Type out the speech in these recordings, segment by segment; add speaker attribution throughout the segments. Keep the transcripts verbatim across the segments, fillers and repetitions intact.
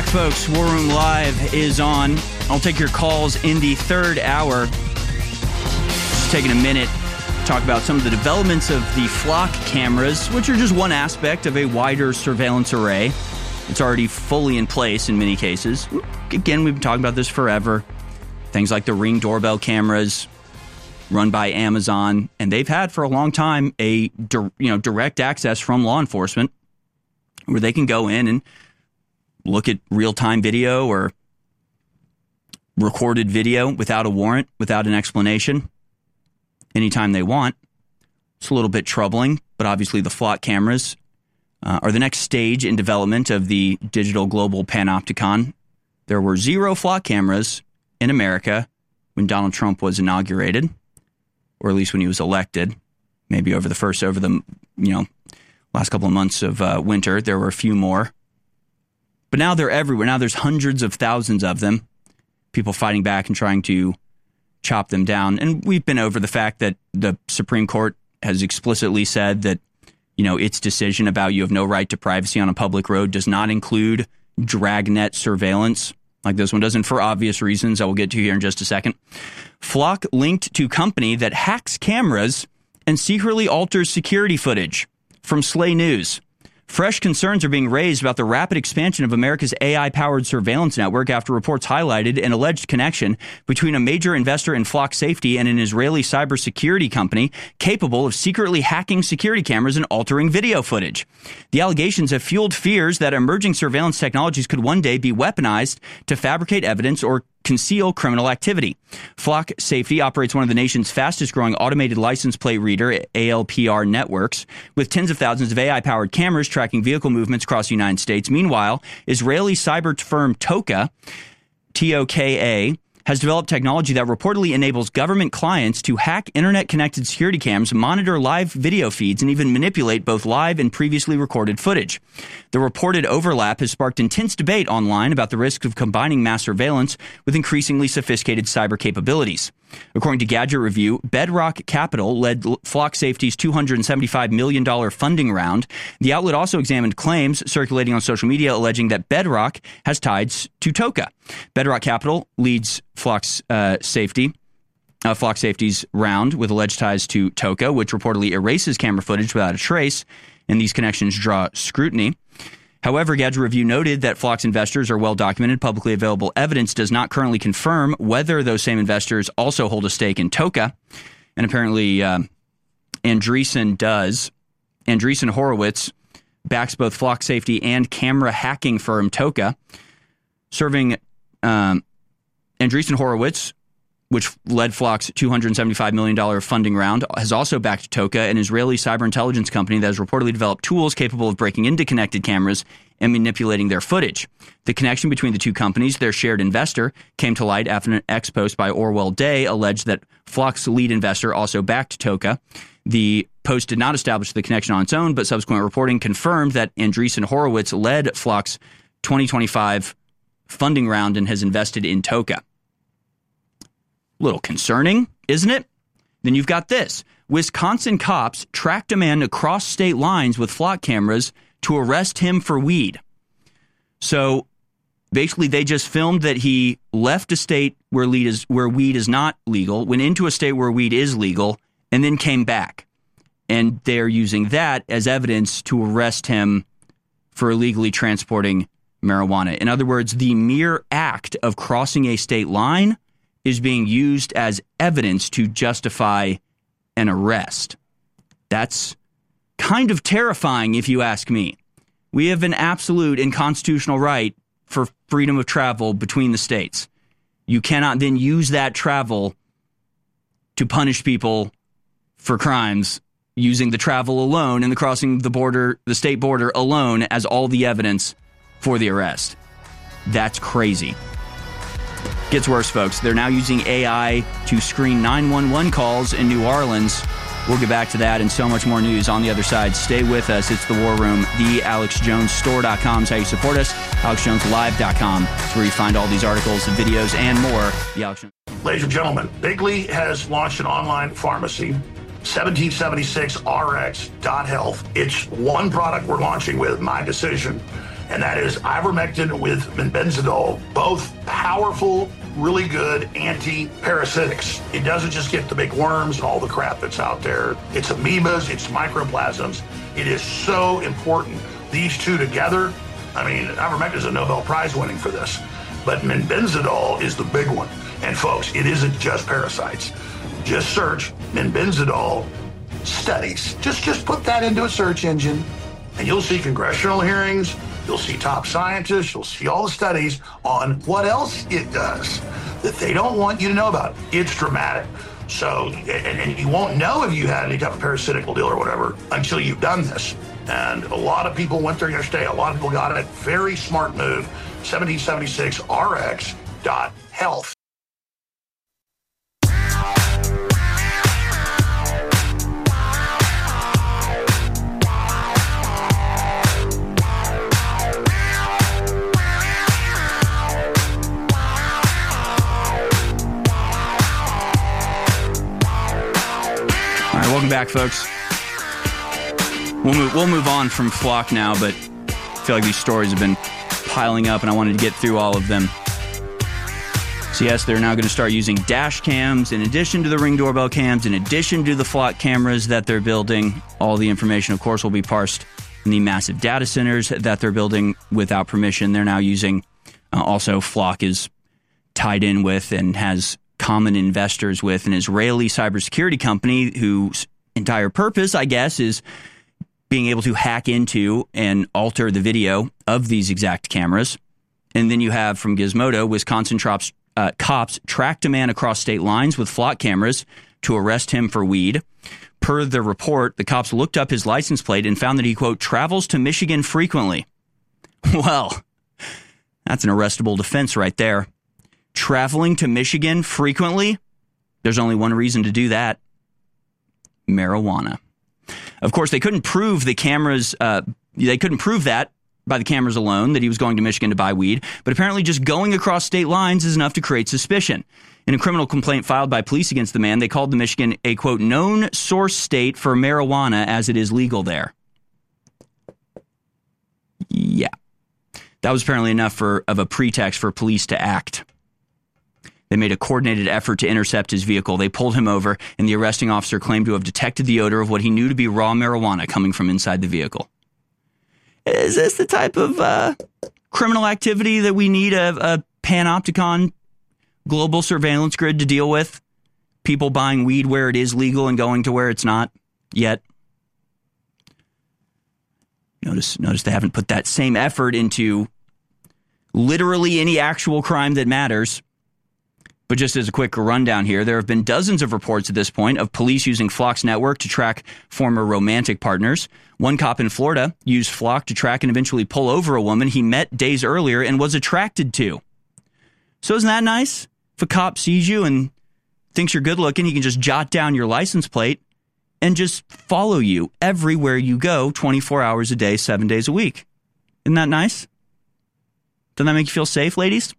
Speaker 1: back, folks. War Room Live is on. I'll take your calls in the third hour. Just taking a minute to talk about some of the developments of the Flock cameras, which are just one aspect of a wider surveillance array. It's already fully in place in many cases. Again, we've been talking about this forever. Things like the Ring doorbell cameras run by Amazon, and they've had for a long time a you know direct access from law enforcement where they can go in and look at real-time video or recorded video without a warrant, without an explanation, anytime they want. It's a little bit troubling, but obviously the Flock cameras uh, are the next stage in development of the digital global panopticon. There were zero Flock cameras in America when Donald Trump was inaugurated, or at least when he was elected. Maybe over the first, over the you know last couple of months of uh, winter, there were a few more. But now they're everywhere. Now there's hundreds of thousands of them, people fighting back and trying to chop them down. And we've been over the fact that the Supreme Court has explicitly said that, you know, its decision about you have no right to privacy on a public road does not include dragnet surveillance, like this one doesn't, for obvious reasons I will get to here in just a second. Flock linked to company that hacks cameras and secretly alters security footage from Slay News. Fresh concerns are being raised about the rapid expansion of America's A I-powered surveillance network after reports highlighted an alleged connection between a major investor in Flock Safety and an Israeli cybersecurity company capable of secretly hacking security cameras and altering video footage. The allegations have fueled fears that emerging surveillance technologies could one day be weaponized to fabricate evidence or conceal criminal activity. Flock Safety operates one of the nation's fastest-growing automated license plate reader, A L P R networks, with tens of thousands of A I-powered cameras tracking vehicle movements across the United States. Meanwhile, Israeli cyber firm Toka, T O K A, has developed technology that reportedly enables government clients to hack internet-connected security cams, monitor live video feeds, and even manipulate both live and previously recorded footage. The reported overlap has sparked intense debate online about the risks of combining mass surveillance with increasingly sophisticated cyber capabilities. According to Gadget Review, Bedrock Capital led Flock Safety's two hundred seventy-five million dollars funding round. The outlet also examined claims circulating on social media alleging that Bedrock has ties to Toka. Bedrock Capital leads Flock's uh, Safety, uh, Flock Safety's round with alleged ties to Toka, which reportedly erases camera footage without a trace, and these connections draw scrutiny. However, Gadget Review noted that Flock's investors are well-documented. Publicly available evidence does not currently confirm whether those same investors also hold a stake in Toka. And apparently, uh, Andreessen does. Andreessen Horowitz backs both Flock Safety and camera hacking firm Toka. Serving um, Andreessen Horowitz, which led Flock's two hundred seventy-five million dollars funding round, has also backed Toka, an Israeli cyber intelligence company that has reportedly developed tools capable of breaking into connected cameras and manipulating their footage. The connection between the two companies, their shared investor, came to light after an X post by Orwell Day alleged that Flock's lead investor also backed Toka. The post did not establish the connection on its own, but subsequent reporting confirmed that Andreessen Horowitz led Flock's twenty twenty-five funding round and has invested in Toka. Little concerning, isn't it? Then you've got this. Wisconsin cops tracked a man across state lines with Flock cameras to arrest him for weed. So basically they just filmed that he left a state where weed is, where weed is not legal, went into a state where weed is legal, and then came back. And they're using that as evidence to arrest him for illegally transporting marijuana. In other words, the mere act of crossing a state line is being used as evidence to justify an arrest. That's kind of terrifying, if you ask me. We have an absolute and constitutional right for freedom of travel between the states. You cannot then use that travel to punish people for crimes using the travel alone and the crossing the border, the state border alone as all the evidence for the arrest. That's crazy. Gets worse, folks. They're now using A I to screen nine one one calls in New Orleans. We'll get back to that and so much more news on the other side. Stay with us. It's The War Room. The alex jones store dot com is how you support us. alex jones live dot com is where you find all these articles and videos and more. The Alex Jones.
Speaker 2: Ladies and gentlemen, Bigley has launched an online pharmacy, seventeen seventy-six R X dot health. It's one product we're launching with, My Decision. and that is ivermectin with benzidol, both powerful, really good anti-parasitics. It doesn't just get the big worms and all the crap that's out there. It's amoebas, it's microplasms. It is so important. These two together, I mean, ivermectin is a Nobel Prize winning for this, but benzidol is the big one. And folks, it isn't just parasites. Just search benzidol studies. Just, just put that into a search engine, and you'll see congressional hearings. You'll see top scientists. You'll see all the studies on what else it does that they don't want you to know about. It's dramatic. So, and, and you won't know if you had any type of parasitical deal or whatever until you've done this. And a lot of people went there yesterday. A lot of people got it. Very smart move. seventeen seventy-six R X dot health.
Speaker 1: Welcome back, folks. We'll move, we'll move on from Flock now, but I feel like these stories have been piling up, and I wanted to get through all of them. So yes, they're now going to start using dash cams in addition to the Ring doorbell cams, in addition to the Flock cameras that they're building. All the information, of course, will be parsed in the massive data centers that they're building without permission. They're now using, uh, also Flock is tied in with and has common investors with an Israeli cybersecurity company whose entire purpose, I guess, is being able to hack into and alter the video of these exact cameras. And then you have from Gizmodo, Wisconsin cops, uh, cops tracked a man across state lines with Flock cameras to arrest him for weed. Per the report, the cops looked up his license plate and found that he, quote, travels to Michigan frequently. Well, that's an arrestable defense right there. Traveling to Michigan frequently? There's only one reason to do that. Marijuana. Of course, they couldn't prove the cameras, uh, they couldn't prove that by the cameras alone, that he was going to Michigan to buy weed, but apparently just going across state lines is enough to create suspicion. In a criminal complaint filed by police against the man, they called the Michigan a, quote, known source state for marijuana as it is legal there. Yeah. That was apparently enough for of a pretext for police to act. They made a coordinated effort to intercept his vehicle. They pulled him over, and the arresting officer claimed to have detected the odor of what he knew to be raw marijuana coming from inside the vehicle. Is this the type of uh, criminal activity that we need a, a panopticon global surveillance grid to deal with? People buying weed where it is legal and going to where it's not yet? Notice, notice they haven't put that same effort into literally any actual crime that matters. But just as a quick rundown here, there have been dozens of reports at this point of police using Flock's network to track former romantic partners. One cop in Florida used Flock to track and eventually pull over a woman he met days earlier and was attracted to. So isn't that nice? If a cop sees you and thinks you're good looking, he can just jot down your license plate and just follow you everywhere you go twenty-four hours a day, seven days a week. Isn't that nice? Doesn't that make you feel safe, ladies?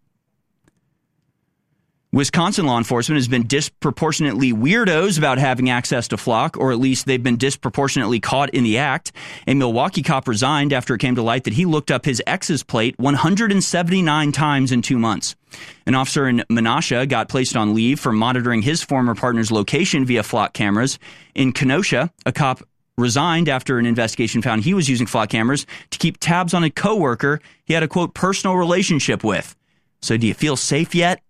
Speaker 1: Wisconsin law enforcement has been disproportionately weirdos about having access to Flock, or at least they've been disproportionately caught in the act. A Milwaukee cop resigned after it came to light that he looked up his ex's plate one hundred seventy-nine times in two months. An officer in Menasha got placed on leave for monitoring his former partner's location via Flock cameras. In Kenosha, a cop resigned after an investigation found he was using Flock cameras to keep tabs on a coworker he had a, quote, personal relationship with. So do you feel safe yet?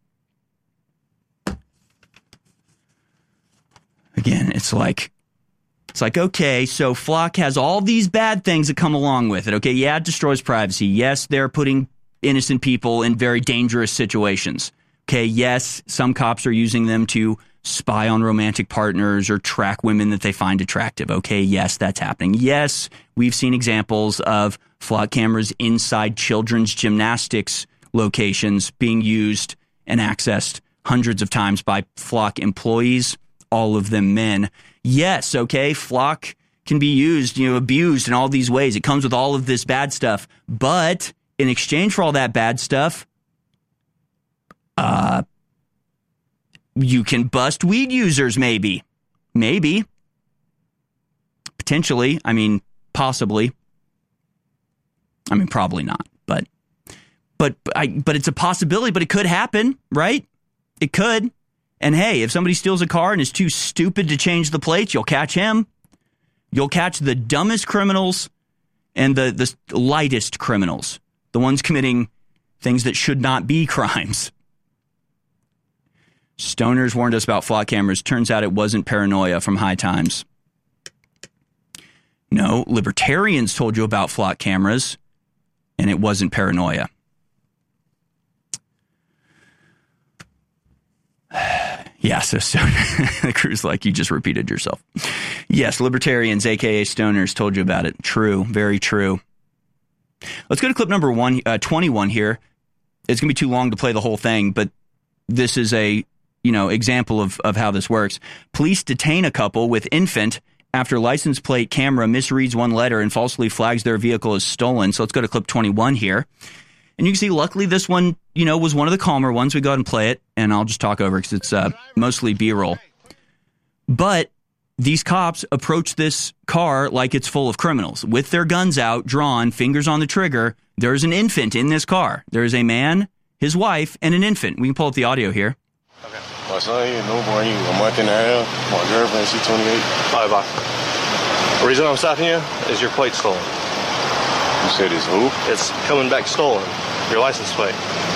Speaker 1: Again, it's like, it's like, okay, so Flock has all these bad things that come along with it. Okay, yeah, it destroys privacy. Yes, they're putting innocent people in very dangerous situations. Okay, yes, some cops are using them to spy on romantic partners or track women that they find attractive. Okay, yes, that's happening. Yes, we've seen examples of Flock cameras inside children's gymnastics locations being used and accessed hundreds of times by Flock employees, all of them men. Yes, okay, Flock can be used, you know, abused in all these ways. It comes with all of this bad stuff. But in exchange for all that bad stuff, uh, you can bust weed users, maybe. Maybe. Potentially. I mean, possibly. I mean, probably not, but but I, but it's a possibility. But it could happen, right? It could. And hey, if somebody steals a car and is too stupid to change the plates, you'll catch him. You'll catch the dumbest criminals and the the lightest criminals, the ones committing things that should not be crimes. Stoners warned us about flock cameras. Turns out it wasn't paranoia from High Times. No, libertarians told you about flock cameras, and it wasn't paranoia. Yeah, so Stoner, the crew's like, you just repeated yourself. Yes, libertarians, a k a. Stoners, told you about it. True, very true. Let's go to clip number one, uh, twenty-one here. It's going to be too long to play the whole thing, but this is a, you know, example of, of how this works. Police detain a couple with infant after license plate camera misreads one letter and falsely flags their vehicle as stolen. So let's go to clip twenty-one here. And you can see, luckily, this one, you know, was one of the calmer ones. We go ahead and play it, and I'll just talk over because it's uh, mostly B-roll. But these cops approach this car like it's full of criminals. With their guns out, drawn, fingers on the trigger, there's an infant in this car. There's a man, his wife, and an infant. We can pull up the audio here.
Speaker 3: Okay. My son, he a newborn, he a month and a half. My girlfriend, she's twenty-eight. All right, bye. The reason I'm stopping you is your plate stolen. You said it's who? It's coming back stolen. Your license plate.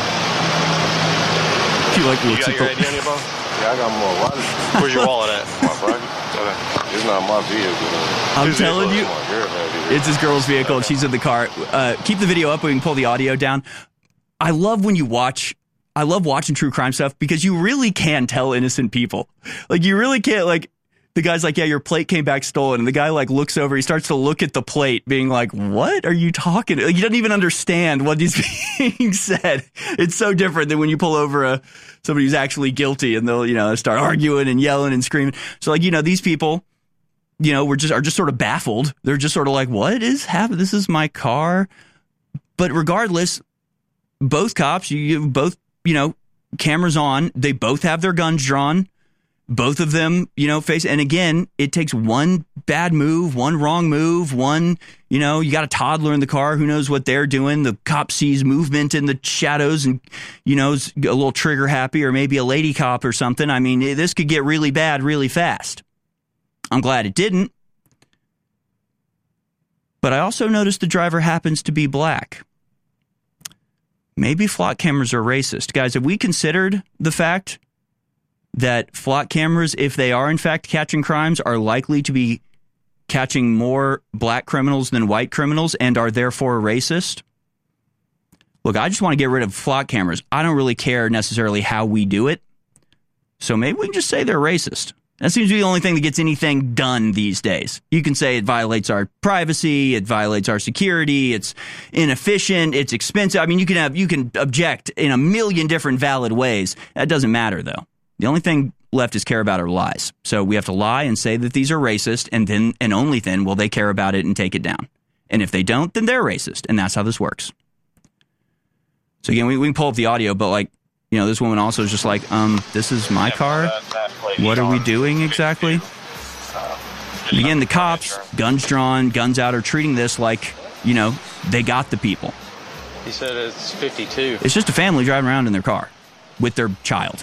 Speaker 1: You like
Speaker 3: you got your I D on your phone? Yeah, I got my wallet. Where's your wallet at? My pocket. Okay. It's not my vehicle.
Speaker 1: I'm telling you, it's his girl's vehicle. Okay. She's in the car. Uh, keep the video up. We can pull the audio down. I love when you watch. I love watching true crime stuff because you really can tell innocent people. Like, you really can't, like, the guy's like, yeah, your plate came back stolen. And the guy, like, looks over. He starts to look at the plate, being like, what are you talking? Like, he doesn't even understand what is being said. It's so different than when you pull over a somebody who's actually guilty and they'll, you know, start arguing and yelling and screaming. So, like, you know, these people, you know, we're just are just sort of baffled. They're just sort of like, what is happening? This is my car. But regardless, both cops, you, you both, you know, cameras on. They both have their guns drawn. Both of them, you know, face. And again, it takes one bad move, one wrong move, one, you know, you got a toddler in the car. Who knows what they're doing? The cop sees movement in the shadows and, you know, is a little trigger happy, or maybe a lady cop or something. I mean, this could get really bad really fast. I'm glad it didn't. But I also noticed the driver happens to be black. Maybe flock cameras are racist. Guys, have we considered the fact that flock cameras, if they are in fact catching crimes, are likely to be catching more black criminals than white criminals and are therefore racist? Look, I just want to get rid of flock cameras. I don't really care necessarily how we do it. So maybe we can just say they're racist. That seems to be the only thing that gets anything done these days. You can say it violates our privacy, it violates our security, it's inefficient, it's expensive. I mean, you can have you can object in a million different valid ways. That doesn't matter, though. The only thing leftists care about are lies. So we have to lie and say that these are racist, and then and only then will they care about it and take it down. And if they don't, then they're racist, and that's how this works. So again, we, we can pull up the audio, but like, you know, this woman also is just like, um, this is my car. What are we doing exactly? And again, the cops, guns drawn, guns out, are treating this like, you know, they got the people.
Speaker 3: He said it's fifty-two.
Speaker 1: It's just a family driving around in their car with their child.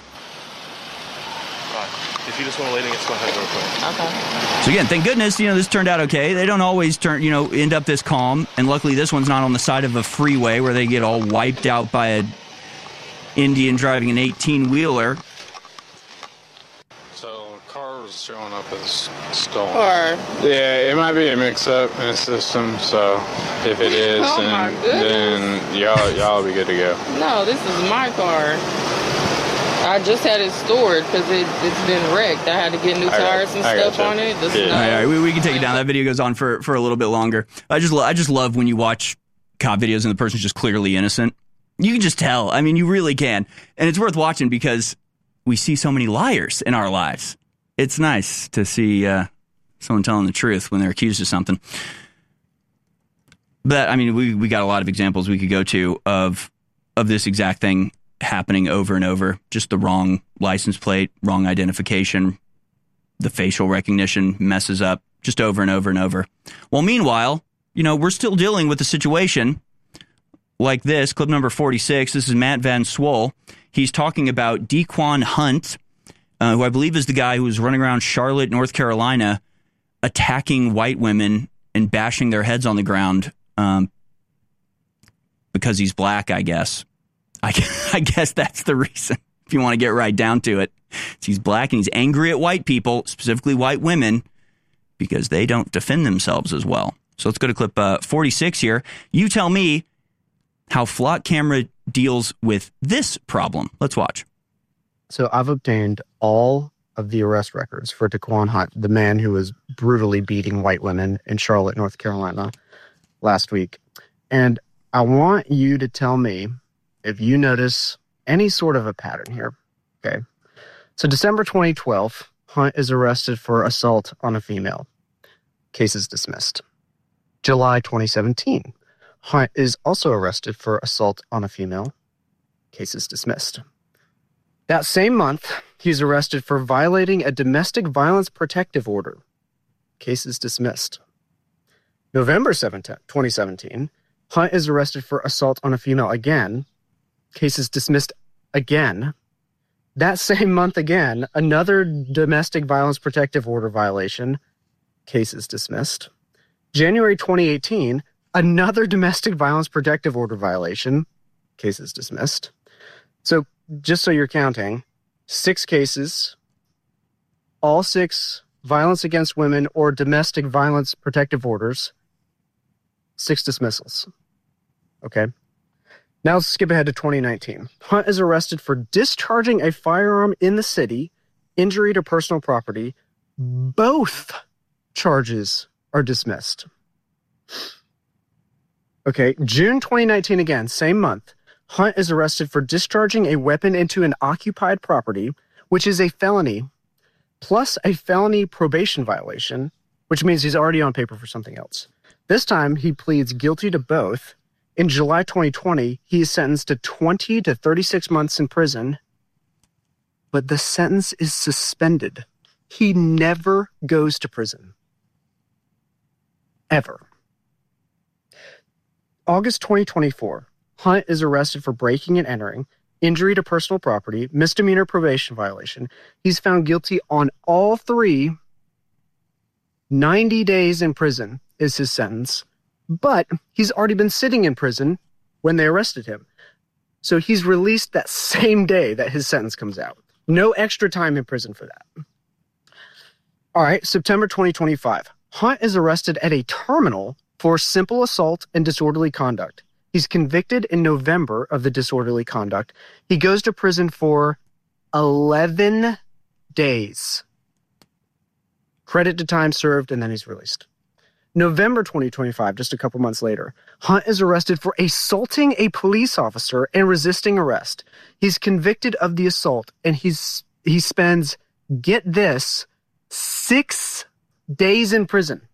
Speaker 3: If you just want to lay against my head real quick.
Speaker 1: Okay. So again, thank goodness, you know, this turned out okay. They don't always turn, you know, end up this calm. And luckily this one's not on the side of a freeway where they get all wiped out by a Indian driving an eighteen-wheeler.
Speaker 4: So, car was showing up as stolen.
Speaker 5: Car.
Speaker 4: Yeah, it might be a mix-up in the system, so if it is,
Speaker 5: Oh,
Speaker 4: then,
Speaker 5: my goodness.
Speaker 4: then y'all, y'all be good to go.
Speaker 5: No, this is my car. I just had it stored because it, it's been wrecked. I had to get new
Speaker 4: I got
Speaker 5: tires
Speaker 4: you.
Speaker 5: and
Speaker 4: I got
Speaker 5: stuff
Speaker 4: you.
Speaker 5: on it. The
Speaker 4: Yeah.
Speaker 5: snow.
Speaker 1: All right, all right, we, we can take it down. That video goes on for, for a little bit longer. I just lo- I just love when you watch cop videos and the person's just clearly innocent. You can just tell. I mean, you really can. And it's worth watching because we see so many liars in our lives. It's nice to see uh, someone telling the truth when they're accused of something. But, I mean, we, we got a lot of examples we could go to of of this exact thing happening over and over. Just the wrong license plate, wrong identification, the facial recognition messes up just over and over and over. Well, meanwhile, you know, we're still dealing with the situation like this. Clip number forty-six. This is Matt Van Swole. He's talking about Dequan Hunt, uh, who I believe is the guy who was running around Charlotte, North Carolina, attacking white women and bashing their heads on the ground um, because he's black, I guess. I, I guess that's the reason, if you want to get right down to it. He's black and he's angry at white people, specifically white women, because they don't defend themselves as well. So let's go to clip uh, forty-six here. You tell me how Flock Camera deals with this problem. Let's watch.
Speaker 6: So I've obtained all of the arrest records for Dequan Hunt, the man who was brutally beating white women in Charlotte, North Carolina last week. And I want you to tell me if you notice any sort of a pattern here. Okay. So December twenty twelve, Hunt is arrested for assault on a female. Case is dismissed. July twenty seventeen, Hunt is also arrested for assault on a female. Case is dismissed. That same month, he's arrested for violating a domestic violence protective order. Case is dismissed. November seventeenth, twenty seventeen, Hunt is arrested for assault on a female again. Case is dismissed again. That same month again, another domestic violence protective order violation. Case is dismissed. January twenty eighteen, another domestic violence protective order violation. Case is dismissed. So just so you're counting, six cases, all six violence against women or domestic violence protective orders, six dismissals. Okay. Now let's skip ahead to twenty nineteen. Hunt is arrested for discharging a firearm in the city, injury to personal property. Both charges are dismissed. Okay, June twenty nineteen again, same month. Hunt is arrested for discharging a weapon into an occupied property, which is a felony, plus a felony probation violation, which means he's already on paper for something else. This time, he pleads guilty to both. In July twenty twenty, he is sentenced to twenty to thirty-six months in prison, but the sentence is suspended. He never goes to prison. Ever. August twenty twenty-four, Hunt is arrested for breaking and entering, injury to personal property, misdemeanor probation violation. He's found guilty on all three. ninety days in prison is his sentence, but he's already been sitting in prison when they arrested him. So he's released that same day that his sentence comes out. No extra time in prison for that. All right, September twenty twenty-five. Hunt is arrested at a terminal for simple assault and disorderly conduct. He's convicted in November of the disorderly conduct. He goes to prison for eleven days. Credit to time served, and then he's released. November twenty twenty-five, just a couple months later, Hunt is arrested for assaulting a police officer and resisting arrest. He's convicted of the assault, and he's he spends, get this, six days in prison.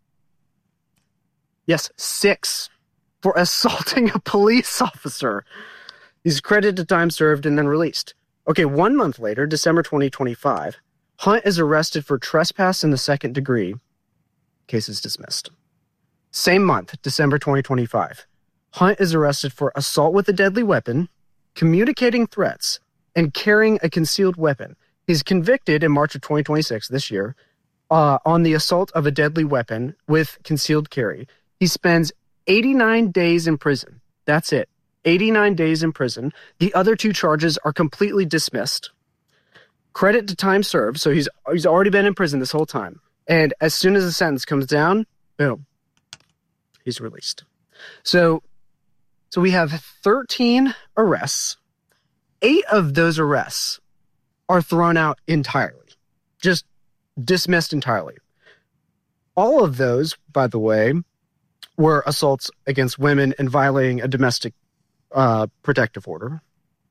Speaker 6: Yes, six. For assaulting a police officer. He's credited to time served and then released. Okay, one month later, December twenty twenty-five, Hunt is arrested for trespass in the second degree. Case is dismissed. Same month, December twenty twenty-five, Hunt is arrested for assault with a deadly weapon, communicating threats, and carrying a concealed weapon. He's convicted in March of twenty twenty-six, this year, uh, on the assault of a deadly weapon with concealed carry. He spends eighty-nine days in prison. That's it. eighty-nine days in prison. The other two charges are completely dismissed. Credit to time served, so he's he's already been in prison this whole time. And as soon as the sentence comes down, boom, he's released. So, so we have thirteen arrests. Eight of those arrests are thrown out entirely, just dismissed entirely. All of those, by the way, were assaults against women and violating a domestic uh, protective order.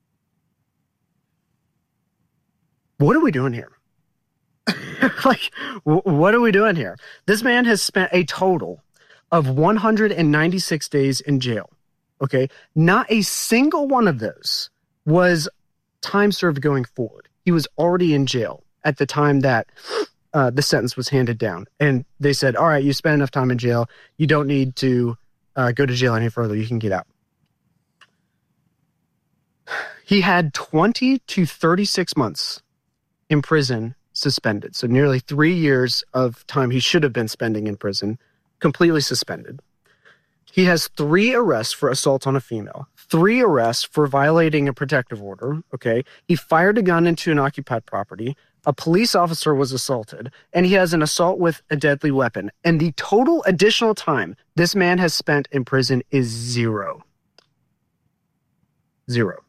Speaker 6: What are we doing here? like, w- what are we doing here? This man has spent a total of one hundred ninety-six days in jail. Okay? Not a single one of those was time served going forward. He was already in jail at the time that Uh, the sentence was handed down. And they said, all right, you spent enough time in jail. You don't need to uh, go to jail any further. You can get out. He had twenty to thirty-six months in prison suspended. So nearly three years of time he should have been spending in prison, completely suspended. He has three arrests for assault on a female, three arrests for violating a protective order, okay? He fired a gun into an occupied property. A police officer was assaulted, and he has an assault with a deadly weapon. And the total additional time this man has spent in prison is zero. Zero.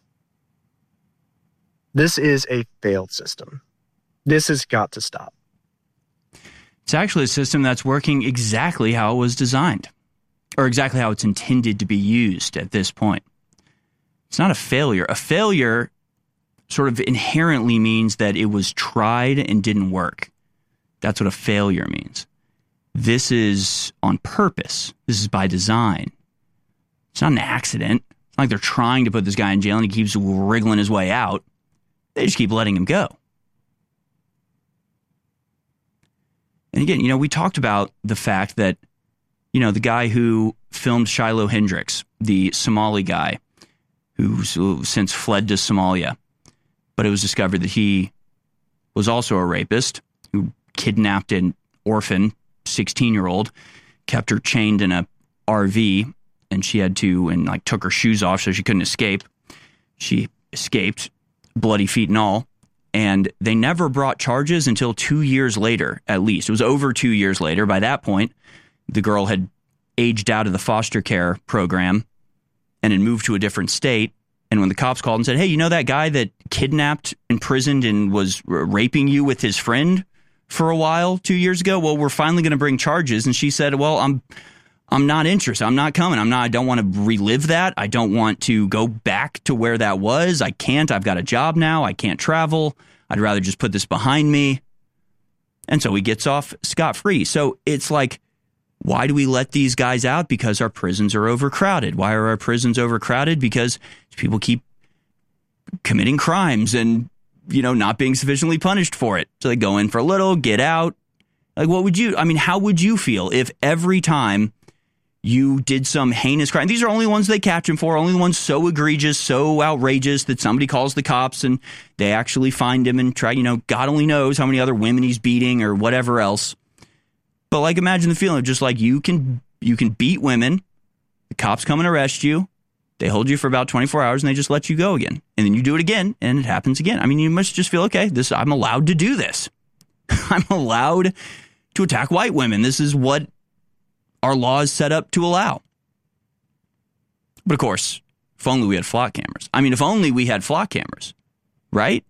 Speaker 6: This is a failed system. This has got to stop.
Speaker 1: It's actually a system that's working exactly how it was designed, or exactly how it's intended to be used at this point. It's not a failure. A failure sort of inherently means that it was tried and didn't work. That's what a failure means. This is on purpose. This is by design. It's not an accident. It's not like they're trying to put this guy in jail and he keeps wriggling his way out. They just keep letting him go. And again, you know, we talked about the fact that, you know, the guy who filmed Shiloh Hendricks, the Somali guy who's since fled to Somalia, but it was discovered that he was also a rapist who kidnapped an orphan sixteen-year-old, kept her chained in a R V, and she had to, and like took her shoes off so she couldn't escape. She escaped, bloody feet and all. And they never brought charges until two years later, at least. It was over two years later. By that point, the girl had aged out of the foster care program and had moved to a different state. And when the cops called and said, hey, you know that guy that kidnapped, imprisoned, and was r- raping you with his friend for a while two years ago? Well, we're finally going to bring charges. And she said, well, I'm I'm not interested. I'm not coming. I'm not. I don't want to relive that. I don't want to go back to where that was. I can't. I've got a job now. I can't travel. I'd rather just put this behind me. And so he gets off scot-free. So it's like, why do we let these guys out? Because our prisons are overcrowded. Why are our prisons overcrowded? Because people keep committing crimes and, you know, not being sufficiently punished for it. So they go in for a little, get out. Like, what would you, I mean, how would you feel if every time you did some heinous crime? These are only ones they catch him for, only ones so egregious, so outrageous that somebody calls the cops and they actually find him and try, you know, God only knows how many other women he's beating or whatever else. But like, imagine the feeling of just like you can, you can beat women, the cops come and arrest you, they hold you for about twenty-four hours and they just let you go again. And then you do it again and it happens again. I mean, you must just feel, okay, this, I'm allowed to do this. I'm allowed to attack white women. This is what our law is set up to allow. But of course, if only we had flock cameras. I mean, if only we had flock cameras, right?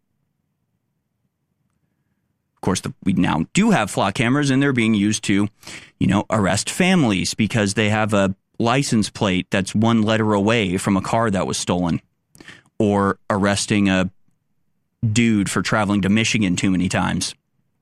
Speaker 1: Of course, the, we now do have flock cameras, and they're being used to, you know, arrest families because they have a license plate that's one letter away from a car that was stolen, or arresting a dude for traveling to Michigan too many times.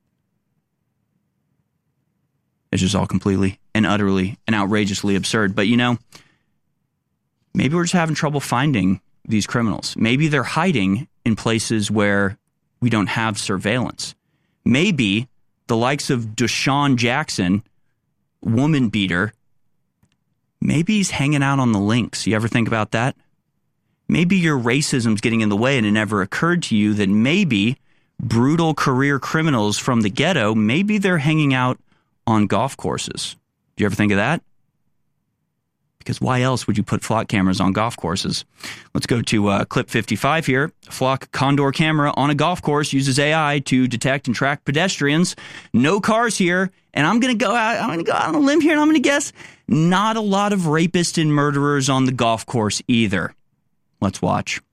Speaker 1: It's just all completely and utterly and outrageously absurd. But, you know, maybe we're just having trouble finding these criminals. Maybe they're hiding in places where we don't have surveillance. Maybe the likes of Deshaun Jackson, woman beater, maybe he's hanging out on the links. You ever think about that? Maybe your racism's getting in the way and it never occurred to you that maybe brutal career criminals from the ghetto, maybe they're hanging out on golf courses. Do you ever think of that? Because why else would you put flock cameras on golf courses? Let's go to uh, clip fifty-five here. Flock Condor camera on a golf course uses A I to detect and track pedestrians. No cars here. And I'm going to go out, I'm going to go out on a limb here and I'm going to guess not a lot of rapists and murderers on the golf course either. Let's watch.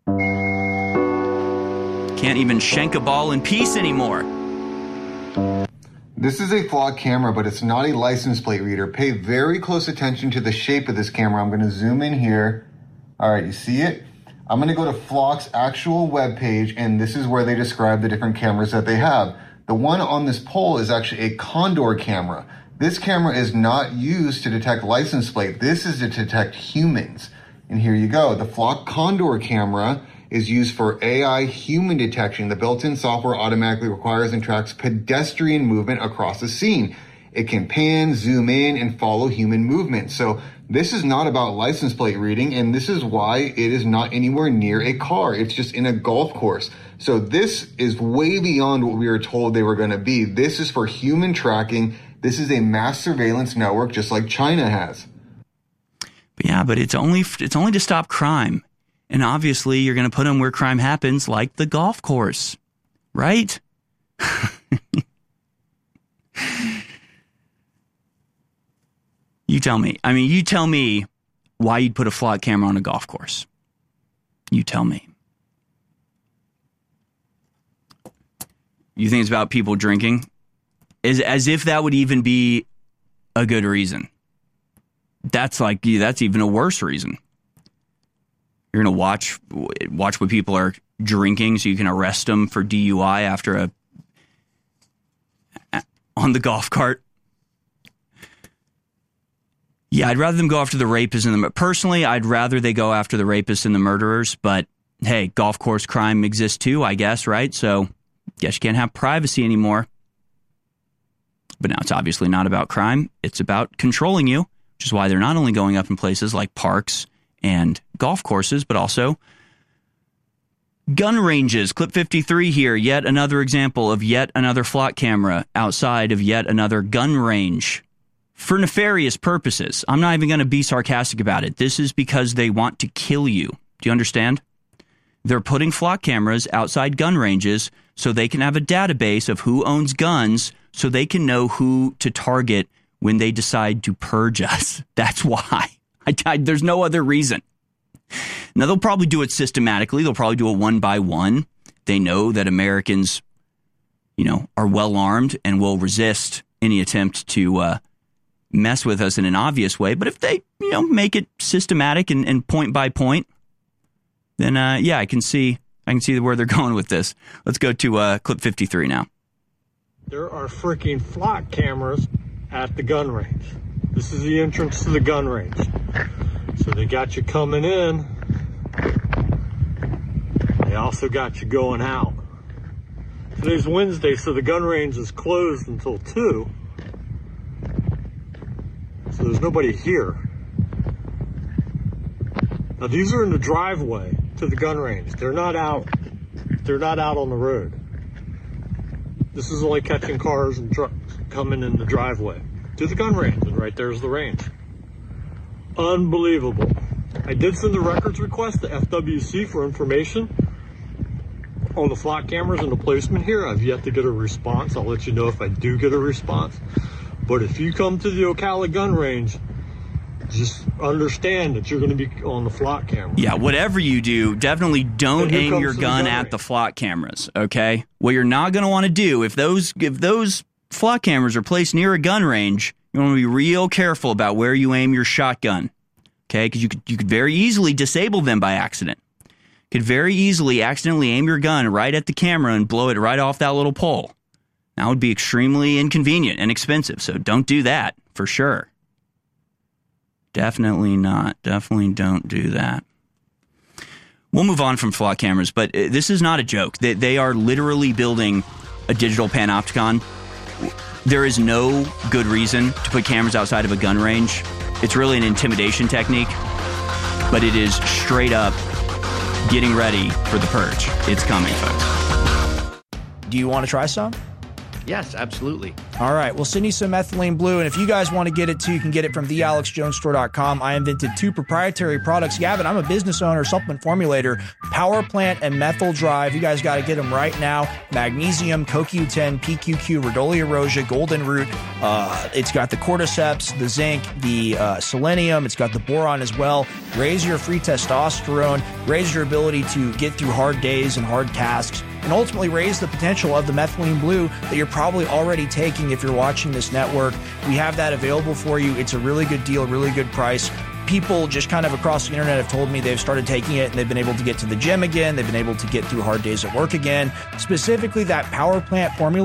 Speaker 1: Can't even shank a ball in peace anymore.
Speaker 7: This is a flock camera, but it's not a license plate reader. Pay very close attention to the shape of this camera. I'm going to zoom in here. All right, you see it? I'm going to go to Flock's actual webpage, and this is where they describe the different cameras that they have. The one on this pole is actually a Condor camera. This camera is not used to detect license plate. This is to detect humans. And here you go. The Flock Condor camera is used for A I human detection. The built-in software automatically requires and tracks pedestrian movement across the scene. It can pan, zoom in, and follow human movement. So this is not about license plate reading, and this is why it is not anywhere near a car. It's just in a golf course. So this is way beyond what we were told they were going to be. This is for human tracking. This is a mass surveillance network just like China has.
Speaker 1: But yeah, but it's only it's only to stop crime. And obviously you're going to put them where crime happens, like the golf course, right? You tell me. I mean, you tell me why you'd put a flock camera on a golf course. You tell me. You think it's about people drinking? As, as if that would even be a good reason. That's like, that's even a worse reason. You're going to watch watch what people are drinking so you can arrest them for D U I after a on the golf cart. Yeah, I'd rather them go after the rapists and the personally, I'd rather they go after the rapists and the murderers, but hey, golf course crime exists too, I guess, right? So, guess you can't have privacy anymore. But now it's obviously not about crime, it's about controlling you, which is why they're not only going up in places like parks and golf courses, but also gun ranges. Clip fifty-three here, yet another example of yet another flock camera outside of yet another gun range for nefarious purposes. I'm not even going to be sarcastic about it. This is because they want to kill you. Do you understand? They're putting flock cameras outside gun ranges so they can have a database of who owns guns so they can know who to target when they decide to purge us. That's why. I, I, there's no other reason. Now, they'll probably do it systematically. They'll probably do it one by one. They know that Americans, you know, are well armed and will resist any attempt to uh, mess with us in an obvious way. But if they, you know, make it systematic and, and point by point, then uh, yeah, I can see I can see where they're going with this. Let's go to uh, clip fifty-three now.
Speaker 8: There are freaking flock cameras at the gun range. This is the entrance to the gun range. So they got you coming in. They also got you going out. Today's Wednesday, so the gun range is closed until two. So there's nobody here. Now these are in the driveway to the gun range. They're not out. They're not out on the road. This is only catching cars and trucks coming in the driveway to the gun range, and right there's the range. Unbelievable. I did send a records request to F W C for information on the flock cameras and the placement here. I've yet to get a response. I'll let you know if I do get a response. But if you come to the Ocala gun range, just understand that you're going to be on the flock camera.
Speaker 1: Yeah, whatever you do, definitely don't aim your gun, gun at the flock cameras, okay? What you're not going to want to do, if those if those flock cameras are placed near a gun range, you want to be real careful about where you aim your shotgun, okay? Because you could, you could very easily disable them by accident. You could very easily accidentally aim your gun right at the camera and blow it right off that little pole. That would be extremely inconvenient and expensive, so don't do that for sure. Definitely not. Definitely don't do that. We'll move on from flock cameras, but this is not a joke. They, they are literally building a digital panopticon. There is no good reason to put cameras outside of a gun range. It's really an intimidation technique, but it is straight up getting ready for the purge. It's coming, folks.
Speaker 9: Do you want to try some?
Speaker 10: Yes, absolutely.
Speaker 9: All right. We'll send you some methylene blue. And if you guys want to get it too, you can get it from the alex jones store dot com. I invented two proprietary products. Gavin, I'm a business owner, supplement formulator, Power Plant and Methyl Drive. You guys got to get them right now. Magnesium, C O Q ten, P Q Q, Rhodolia rosea, Golden Root. Uh, it's got the cordyceps, the zinc, the uh, selenium. It's got the boron as well. Raise your free testosterone. Raise your ability to get through hard days and hard tasks. And ultimately raise the potential of the methylene blue that you're probably already taking if you're watching this network. We have that available for you. It's a really good deal, really good price. People just kind of across the internet have told me they've started taking it and they've been able to get to the gym again. They've been able to get through hard days at work again. Specifically, that Power Plant formula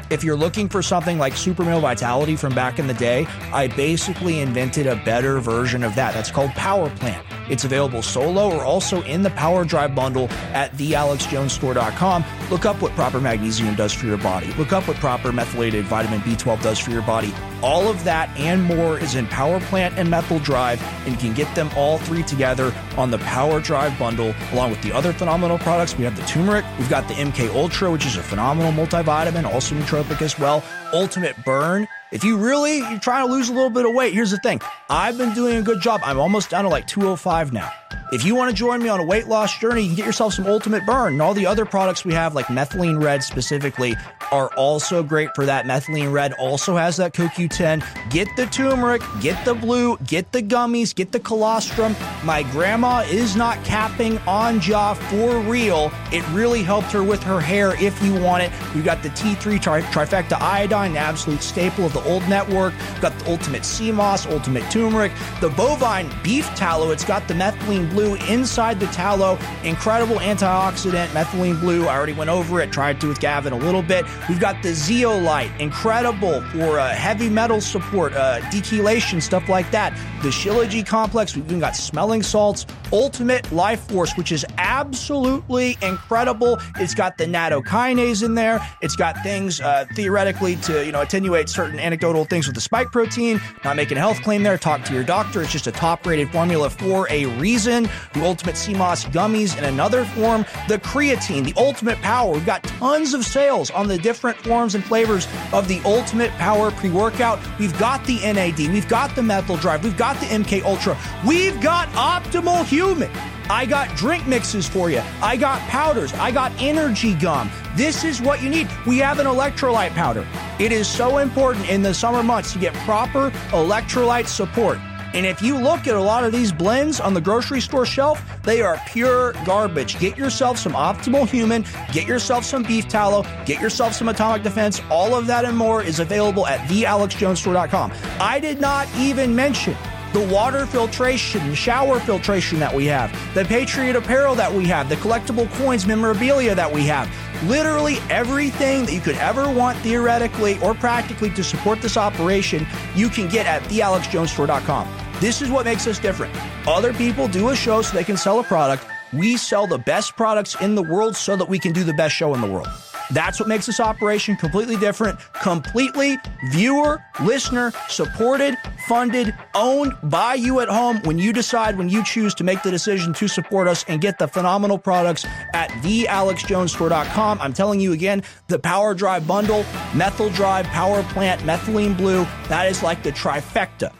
Speaker 9: If you're looking for something like Super Male Vitality from back in the day, I basically invented a better version of that. That's called Power Plant. It's available solo or also in the Power Drive bundle at the alex jones store dot com. Look up what proper magnesium does for your body. Look up what proper methylated vitamin B twelve does for your body. All of that and more is in Power Plant and Methyl Drive, and you can get them all three together on the Power Drive bundle, along with the other phenomenal products. We have the turmeric, we've got the M K Ultra, which is a phenomenal multivitamin, also nootropic as well. Ultimate Burn. If you really, you're trying to lose a little bit of weight, here's the thing. I've been doing a good job. I'm almost down to like two oh five now. If you want to join me on a weight loss journey, you can get yourself some Ultimate Burn. And all the other products we have, like Methylene Red specifically, are also great for that. Methylene Red also has that C O Q ten. Get the turmeric, get the blue, get the gummies, get the colostrum. My grandma is not capping on jaw for real. It really helped her with her hair if you want it. We've got the T three tri- trifecta iodine, the absolute staple of the old network. We've got the Ultimate Sea Moss, Ultimate Turmeric, the bovine beef tallow. It's got the methylene blue inside the tallow. Incredible antioxidant, methylene blue. I already went over it, tried to with Gavin a little bit. We've got the Zeolite, incredible for uh, heavy metal support, uh, dechelation, stuff like that. The Shilajit complex, we've even got smelling salts. Ultimate Life Force, which is absolutely incredible. It's got the nattokinase in there. It's got things uh, theoretically to, you know, attenuate certain anecdotal things with the spike protein. Not making a health claim there. Talk to your doctor. It's just a top-rated formula for a reason. The Ultimate C M O S gummies in another form. The creatine, the Ultimate Power. We've got tons of sales on the different forms and flavors of the Ultimate Power pre-workout. We've got the N A D. We've got the Methyl Drive. We've got the M K Ultra. We've got Optimal Human. I got drink mixes for you. I got powders. I got energy gum. This is what you need. We have an electrolyte powder. It is so important in the summer months to get proper electrolyte support. And if you look at a lot of these blends on the grocery store shelf, they are pure garbage. Get yourself some Optimal Human, get yourself some beef tallow, get yourself some Atomic Defense. All of that and more is available at the alex jones store dot com. I did not even mention the water filtration, shower filtration that we have, the Patriot apparel that we have, the collectible coins, memorabilia that we have. Literally everything that you could ever want theoretically or practically to support this operation, you can get at the alex jones store dot com. This is what makes us different. Other people do a show so they can sell a product. We sell the best products in the world so that we can do the best show in the world. That's what makes this operation completely different, completely viewer, listener, supported, funded, owned by you at home when you decide, when you choose to make the decision to support us and get the phenomenal products at the alex jones store dot com. I'm telling you again, the Power Drive bundle, Methyl Drive, Power Plant, Methylene Blue, that is like the trifecta.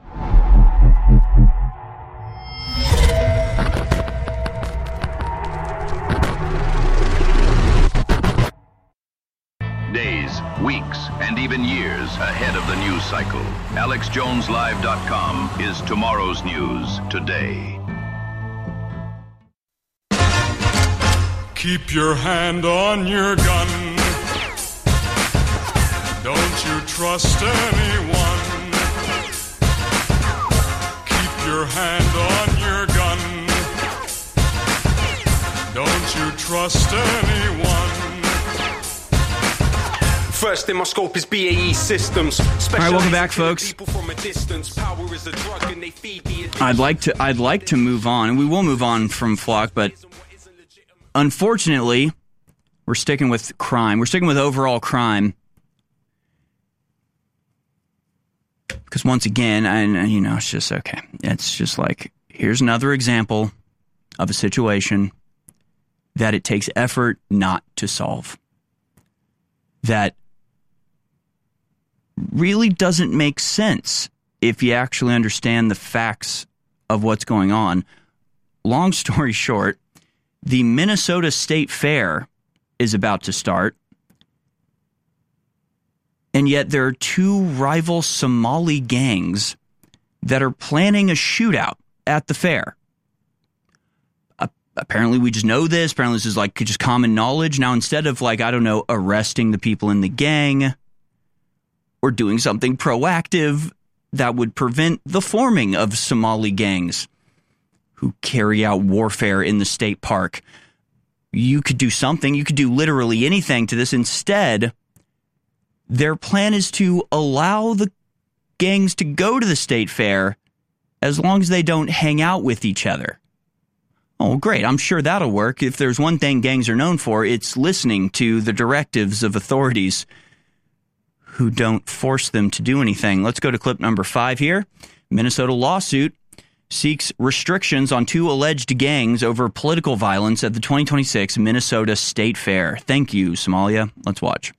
Speaker 11: Days, weeks, and even years ahead of the news cycle. alex jones live dot com is tomorrow's news today.
Speaker 12: Keep your hand on your gun. Don't you trust anyone. Keep your hand on your gun. Don't you trust anyone.
Speaker 13: First in my scope is B A E Systems.
Speaker 1: All right, welcome back, folks. I'd like to I'd like to move on, and we will move on from Flock, but unfortunately, we're sticking with crime. We're sticking with overall crime. Because once again, I, you know, it's just okay. It's just like, here's another example of a situation that it takes effort not to solve. That really doesn't make sense if you actually understand the facts of what's going on. Long story short, the Minnesota State Fair is about to start, and yet there are two rival Somali gangs that are planning a shootout at the fair. Uh, apparently we just know this. Apparently this is like just common knowledge. Now, instead of like, I don't know, arresting the people in the gang or doing something proactive that would prevent the forming of Somali gangs who carry out warfare in the state park, you could do something. You could do literally anything to this. Instead, their plan is to allow the gangs to go to the state fair as long as they don't hang out with each other. Oh, great. I'm sure that'll work. If there's one thing gangs are known for, it's listening to the directives of authorities who don't force them to do anything. Let's go to clip number five here. Minnesota lawsuit seeks restrictions on two alleged gangs over political violence at the twenty twenty-six Minnesota State Fair. Thank you, Somalia. Let's watch.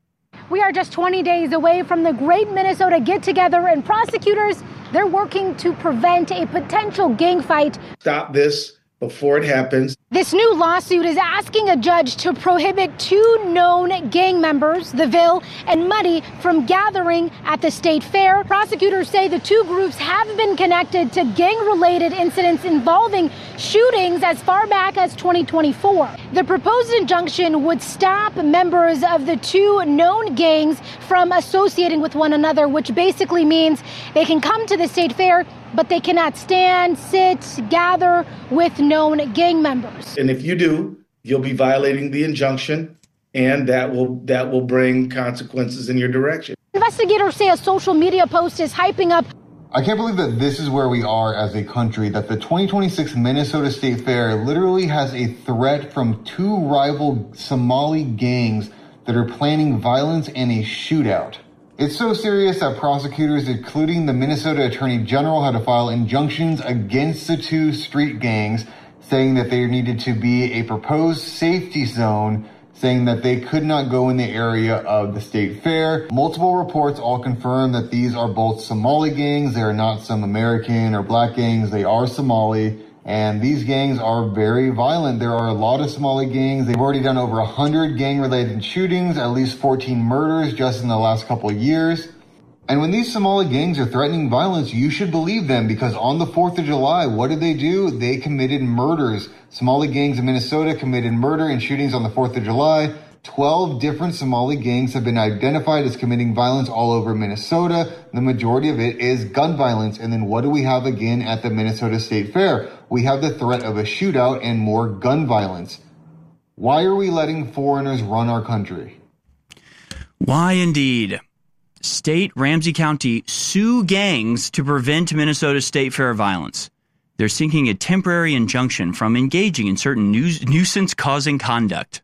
Speaker 14: We are just twenty days away from the Great Minnesota Get-Together, and prosecutors, they're working to prevent a potential gang fight.
Speaker 15: Stop this before it happens.
Speaker 14: This new lawsuit is asking a judge to prohibit two known gang members, the Ville and Muddy, from gathering at the state fair. Prosecutors say the two groups have been connected to gang-related incidents involving shootings as far back as twenty twenty-four. The proposed injunction would stop members of the two known gangs from associating with one another, which basically means they can come to the state fair, but they cannot stand, sit, gather with known gang members.
Speaker 15: And if you do, you'll be violating the injunction, and that will that will bring consequences in your direction.
Speaker 14: Investigators say a social media post is hyping up.
Speaker 7: I can't believe that this is where we are as a country, that the twenty twenty-six Minnesota State Fair literally has a threat from two rival Somali gangs that are planning violence and a shootout. It's so serious that prosecutors, including the Minnesota Attorney General, had to file injunctions against the two street gangs, saying that there needed to be a proposed safety zone, saying that they could not go in the area of the state fair. Multiple reports all confirm that these are both Somali gangs. They are not some American or black gangs. They are Somali. And these gangs are very violent. There are a lot of Somali gangs. They've already done over one hundred gang-related shootings, at least fourteen murders just in the last couple of years. And when these Somali gangs are threatening violence, you should believe them, because on the fourth of July, what did they do? They committed murders. Somali gangs in Minnesota committed murder and shootings on the fourth of July. twelve different Somali gangs have been identified as committing violence all over Minnesota. The majority of it is gun violence. And then what do we have again at the Minnesota State Fair? We have the threat of a shootout and more gun violence. Why are we letting foreigners run our country?
Speaker 1: Why indeed? State Ramsey County sue gangs to prevent Minnesota State Fair violence. They're seeking a temporary injunction from engaging in certain nu- nuisance-causing conduct.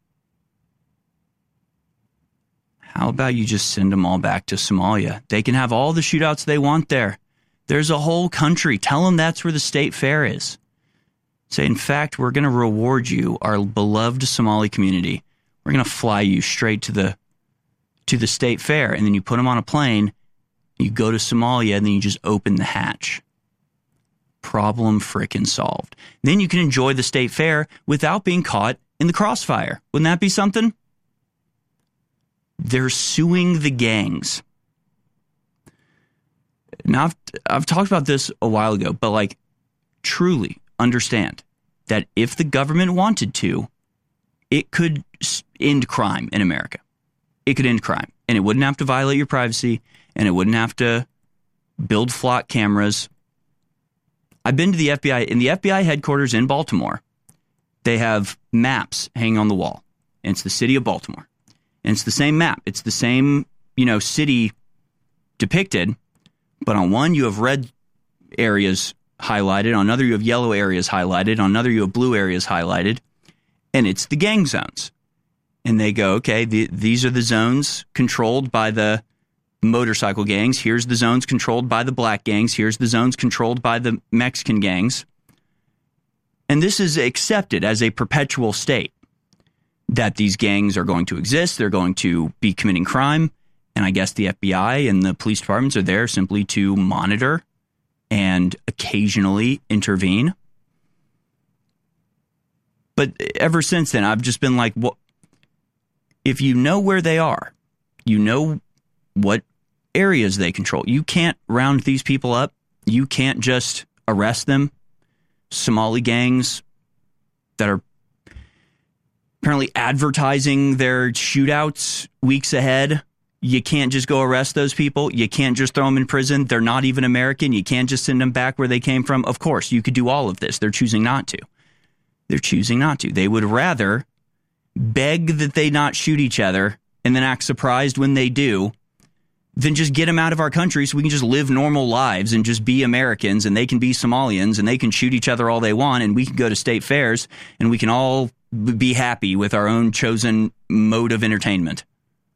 Speaker 1: How about you just send them all back to Somalia? They can have all the shootouts they want there. There's a whole country. Tell them that's where the state fair is. Say, in fact, we're going to reward you, our beloved Somali community. We're going to fly you straight to the to the state fair, and then you put them on a plane, you go to Somalia, and then you just open the hatch. Problem frickin' solved. Then you can enjoy the state fair without being caught in the crossfire. Wouldn't that be something? They're suing the gangs. Now, I've, I've talked about this a while ago, but like, truly understand that if the government wanted to, it could end crime in America. It could end crime, and it wouldn't have to violate your privacy, and it wouldn't have to build flock cameras. I've been to the F B I. In the F B I headquarters in Baltimore, they have maps hanging on the wall, and it's the city of Baltimore. And it's the same map. It's the same, you know, city depicted, but on one you have red areas highlighted, on another you have yellow areas highlighted, on another you have blue areas highlighted, and it's the gang zones. And they go, okay, the, these are the zones controlled by the motorcycle gangs. Here's the zones controlled by the black gangs. Here's the zones controlled by the Mexican gangs. And this is accepted as a perpetual state, that these gangs are going to exist. They're going to be committing crime. And I guess the F B I and the police departments are there simply to monitor and occasionally intervene. But ever since then, I've just been like, well, if you know where they are, you know what areas they control. You can't round these people up. You can't just arrest them. Somali gangs that are apparently advertising their shootouts weeks ahead. You can't just go arrest those people. You can't just throw them in prison. They're not even American. You can't just send them back where they came from. Of course, you could do all of this. They're choosing not to. They're choosing not to. They would rather beg that they not shoot each other and then act surprised when they do, then just get them out of our country so we can just live normal lives and just be Americans, and they can be Somalians, and they can shoot each other all they want, and we can go to state fairs, and we can all be happy with our own chosen mode of entertainment.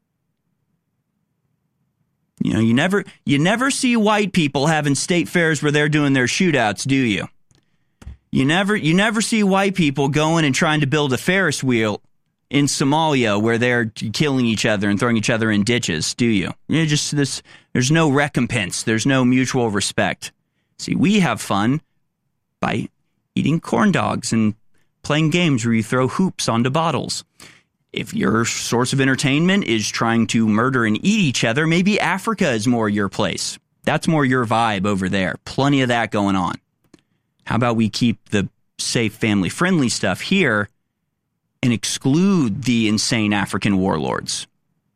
Speaker 1: You know, you never you never see white people having state fairs where they're doing their shootouts, do you? You never you never see white people going and trying to build a Ferris wheel in Somalia where they're killing each other and throwing each other in ditches, do you? You know, just this. There's no recompense. There's no mutual respect. See, we have fun by eating corn dogs and playing games where you throw hoops onto bottles. If your source of entertainment is trying to murder and eat each other, maybe Africa is more your place. That's more your vibe over there. Plenty of that going on. How about we keep the safe, family-friendly stuff here and exclude the insane African warlords?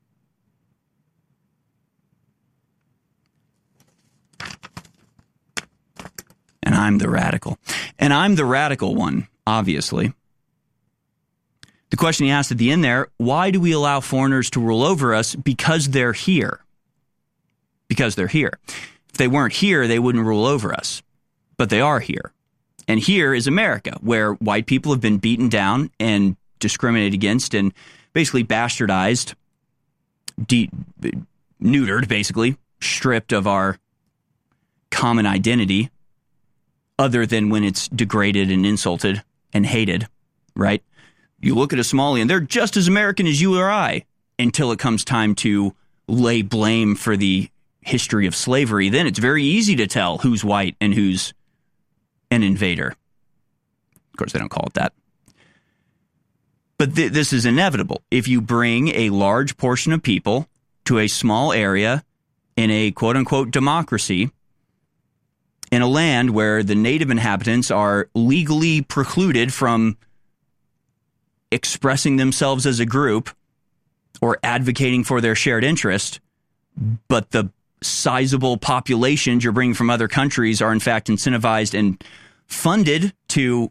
Speaker 1: And I'm the radical. And I'm the radical one, obviously. The question he asked at the end there, why do we allow foreigners to rule over us? Because they're here. Because they're here. If they weren't here, they wouldn't rule over us. But they are here. And here is America, where white people have been beaten down and discriminated against and basically bastardized, de- neutered, basically, stripped of our common identity, other than when it's degraded and insulted and hated, right? You look at a Somalian, they're just as American as you or I, until it comes time to lay blame for the history of slavery. Then it's very easy to tell who's white and who's an invader. Of course, they don't call it that. But th- this is inevitable. If you bring a large portion of people to a small area in a quote-unquote democracy, in a land where the native inhabitants are legally precluded from expressing themselves as a group or advocating for their shared interest, but the sizable populations you're bringing from other countries are in fact incentivized and funded to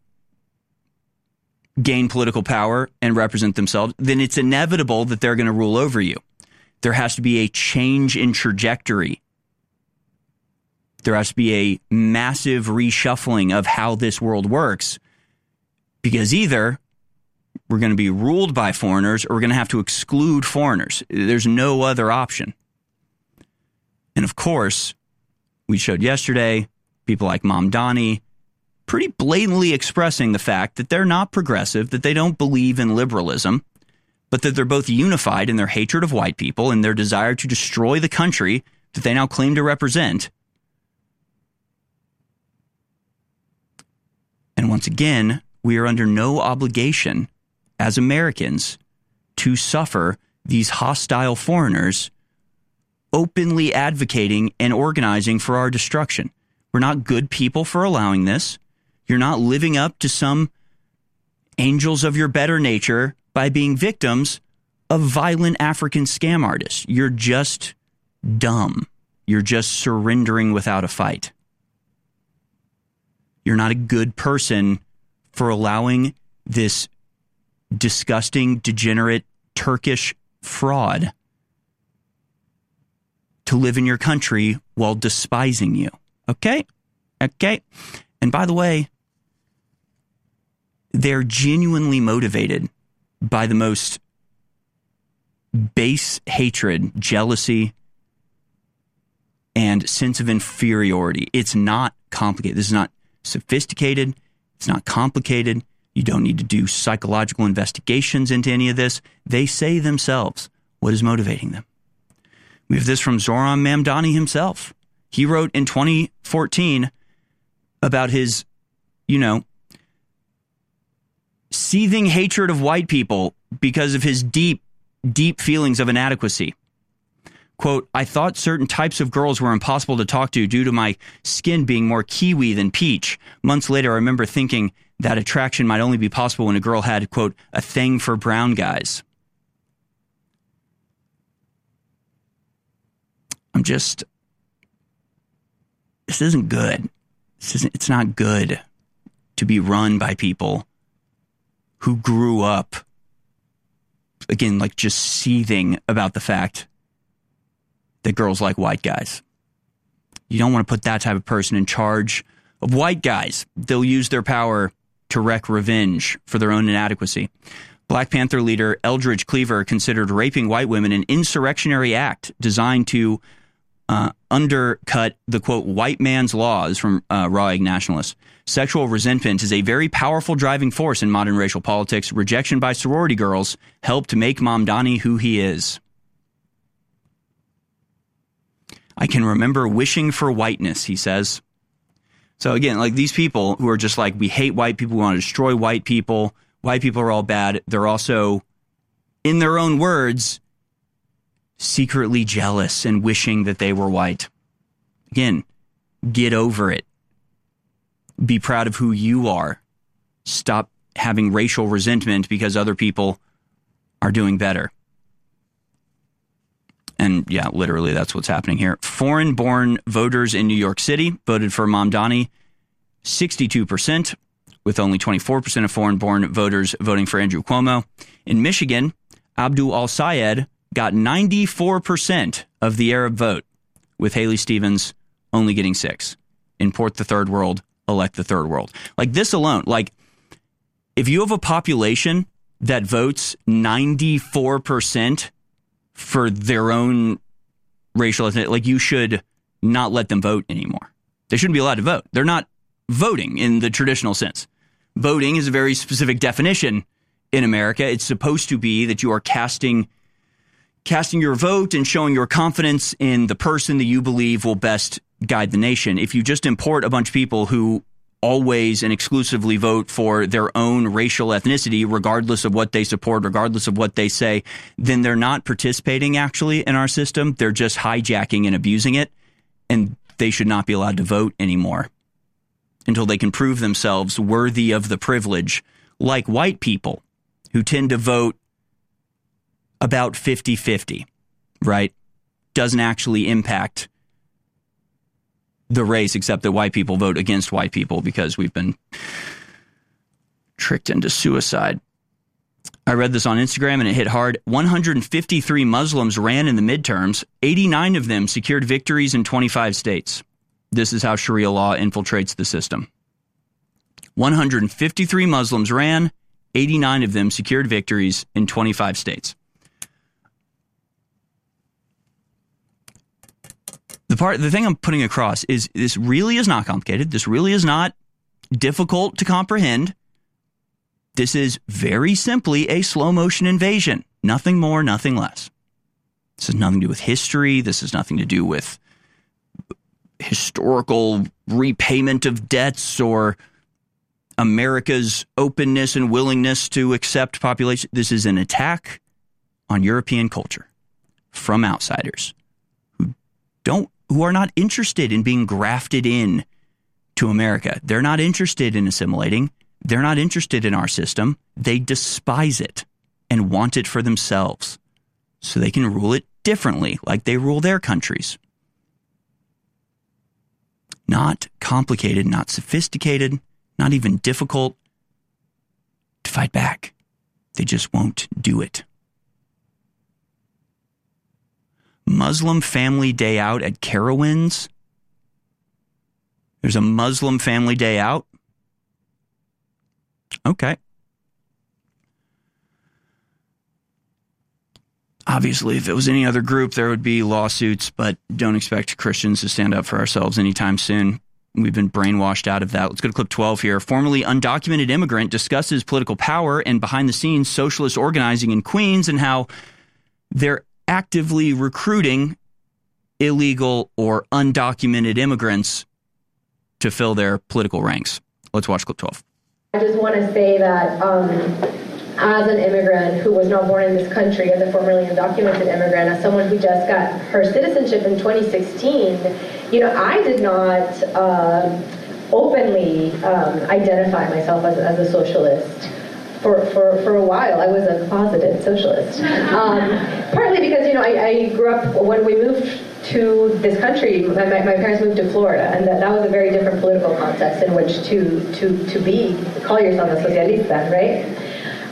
Speaker 1: gain political power and represent themselves, then it's inevitable that they're going to rule over you. There has to be a change in trajectory. There has to be a massive reshuffling of how this world works, because either we're going to be ruled by foreigners or we're going to have to exclude foreigners. There's no other option. And of course, we showed yesterday, people like Mamdani pretty blatantly expressing the fact that they're not progressive, that they don't believe in liberalism, but that they're both unified in their hatred of white people and their desire to destroy the country that they now claim to represent. And once again, we are under no obligation as Americans to suffer these hostile foreigners openly advocating and organizing for our destruction. We're not good people for allowing this. You're not living up to some angels of your better nature by being victims of violent African scam artists. You're just dumb. You're just surrendering without a fight. You're not a good person for allowing this disgusting, degenerate, Turkish fraud to live in your country while despising you. Okay? Okay? And by the way, they're genuinely motivated by the most base hatred, jealousy, and sense of inferiority. It's not complicated. This is not sophisticated. It's not complicated. You don't need to do psychological investigations into any of this. They say themselves what is motivating them. We have this from Zoran Mamdani himself. He wrote in twenty fourteen about his, you know, seething hatred of white people because of his deep, deep feelings of inadequacy. Quote, I thought certain types of girls were impossible to talk to due to my skin being more kiwi than peach. Months later, I remember thinking that attraction might only be possible when a girl had, quote, a thing for brown guys. I'm just, this isn't good. This isn't, it's not good to be run by people who grew up again, like just seething about the fact that girls like white guys. You don't want to put that type of person in charge of white guys. They'll use their power to wreak revenge for their own inadequacy. Black Panther leader Eldridge Cleaver considered raping white women an insurrectionary act designed to uh, undercut the, quote, white man's laws from uh, raw egg nationalists. Sexual resentment is a very powerful driving force in modern racial politics. Rejection by sorority girls helped make Mamdani who he is. I can remember wishing for whiteness, he says. So again, like these people who are just like, we hate white people, we want to destroy white people, white people are all bad. They're also, in their own words, secretly jealous and wishing that they were white. Again, get over it. Be proud of who you are. Stop having racial resentment because other people are doing better. And yeah, literally that's what's happening here. Foreign-born voters in New York City voted for Mamdani, sixty-two percent, with only twenty-four percent of foreign-born voters voting for Andrew Cuomo. In Michigan, Abdul Al-Sayed got ninety-four percent of the Arab vote, with Haley Stevens only getting six. Import the third world, elect the third world. Like this alone, like if you have a population that votes ninety-four percent for their own racial ethnicity, like you should not let them vote anymore. They shouldn't be allowed to vote. They're not voting in the traditional sense. Voting is a very specific definition in America. It's supposed to be that you are casting casting your vote and showing your confidence in the person that you believe will best guide the nation. If you just import a bunch of people who always and exclusively vote for their own racial ethnicity, regardless of what they support, regardless of what they say, then they're not participating actually in our system. They're just hijacking and abusing it, and they should not be allowed to vote anymore until they can prove themselves worthy of the privilege, like white people who tend to vote about fifty-fifty, right? Doesn't actually impact the race, except that white people vote against white people because we've been tricked into suicide. I read this on Instagram and it hit hard. one hundred fifty-three Muslims ran in the midterms. eighty-nine of them secured victories in twenty-five states. This is how Sharia law infiltrates the system. one hundred fifty-three Muslims ran. eighty-nine of them secured victories in twenty-five states. The part, the thing I'm putting across is this really is not complicated. This really is not difficult to comprehend. This is very simply a slow motion invasion. Nothing more, nothing less. This has nothing to do with history. This has nothing to do with historical repayment of debts or America's openness and willingness to accept population. This is an attack on European culture from outsiders who don't who are not interested in being grafted in to America. They're not interested in assimilating. They're not interested in our system. They despise it and want it for themselves so they can rule it differently, like they rule their countries. Not complicated, not sophisticated, not even difficult to fight back. They just won't do it. Muslim Family Day Out at Carowinds. There's a Muslim Family Day Out. Okay. Obviously, if it was any other group, there would be lawsuits, but don't expect Christians to stand up for ourselves anytime soon. We've been brainwashed out of that. Let's go to clip twelve here. Formerly undocumented immigrant discusses political power and behind-the-scenes socialist organizing in Queens and how they're actively recruiting illegal or undocumented immigrants to fill their political ranks. Let's watch clip twelve.
Speaker 16: I just want to say that um, as an immigrant who was not born in this country, as a formerly undocumented immigrant, as someone who just got her citizenship in twenty sixteen, you know, I did not uh, openly um, identify myself as, as a socialist. For, for, for a while, I was a closeted socialist. Um, partly because, you know, I, I grew up, when we moved to this country, my, my parents moved to Florida, and that, that was a very different political context in which to to, to be, call yourself a socialista, right?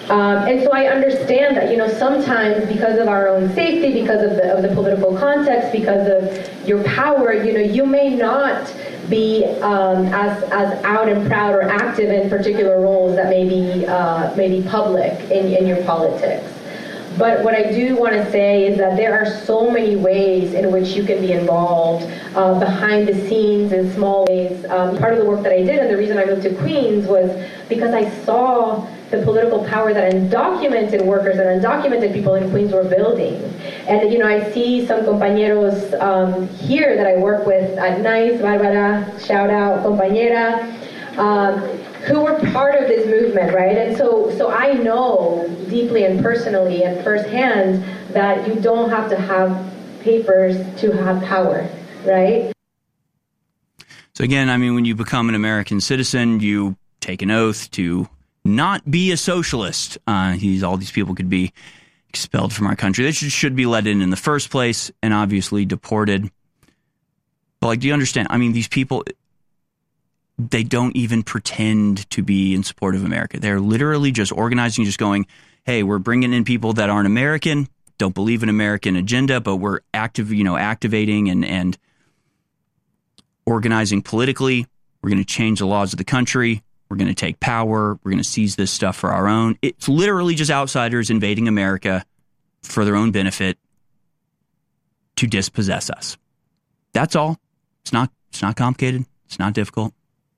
Speaker 16: Um, and so I understand that, you know, sometimes because of our own safety, because of the, of the political context, because of your power, you know, you may not be um, as as out and proud or active in particular roles that may be, uh, may be public in, in your politics. But what I do want to say is that there are so many ways in which you can be involved uh, behind the scenes in small ways. Um, part of the work that I did and the reason I moved to Queens was because I saw the political power that undocumented workers and undocumented people in Queens were building. And, you know, I see some compañeros um, here that I work with at NICE, Barbara, shout out, compañera, um, who were part of this movement, right? And so, so I know deeply and personally and firsthand that you don't have to have papers to have power, right?
Speaker 1: So again, I mean, when you become an American citizen, you take an oath to not be a socialist. Uh, these, all these people could be expelled from our country. They should, should be let in in the first place and obviously deported. But like, do you understand? I mean, these people, they don't even pretend to be in support of America. They're literally just organizing, just going, hey, we're bringing in people that aren't American, don't believe in American agenda, but we're active, you know, activating and, and organizing politically. We're going to change the laws of the country. We're going to take power. We're going to seize this stuff for our own. It's literally just outsiders invading America for their own benefit to dispossess us. That's all. It's not, it's not complicated. It's not difficult.